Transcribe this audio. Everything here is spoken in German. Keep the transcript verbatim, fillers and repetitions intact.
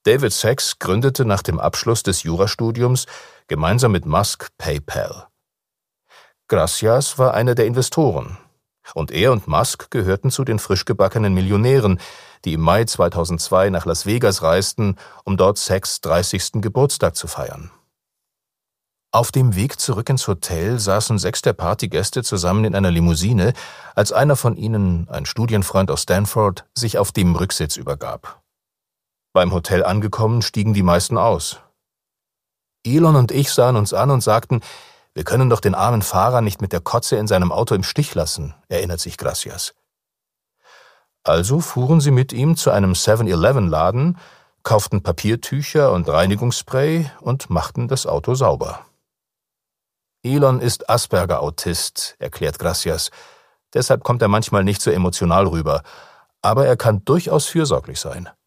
David Sacks gründete nach dem Abschluss des Jurastudiums gemeinsam mit Musk PayPal. Gracias war einer der Investoren, und er und Musk gehörten zu den frisch gebackenen Millionären, die im Mai zweitausendzwei nach Las Vegas reisten, um dort Sacks dreißigsten Geburtstag zu feiern. Auf dem Weg zurück ins Hotel saßen sechs der Partygäste zusammen in einer Limousine, als einer von ihnen, ein Studienfreund aus Stanford, sich auf dem Rücksitz übergab. Beim Hotel angekommen, stiegen die meisten aus. Elon und ich sahen uns an und sagten, wir können doch den armen Fahrer nicht mit der Kotze in seinem Auto im Stich lassen, erinnert sich Gracias. Also fuhren sie mit ihm zu einem seven eleven Laden, kauften Papiertücher und Reinigungsspray und machten das Auto sauber. Elon ist Asperger-Autist, erklärt Gracias. Deshalb kommt er manchmal nicht so emotional rüber, aber er kann durchaus fürsorglich sein.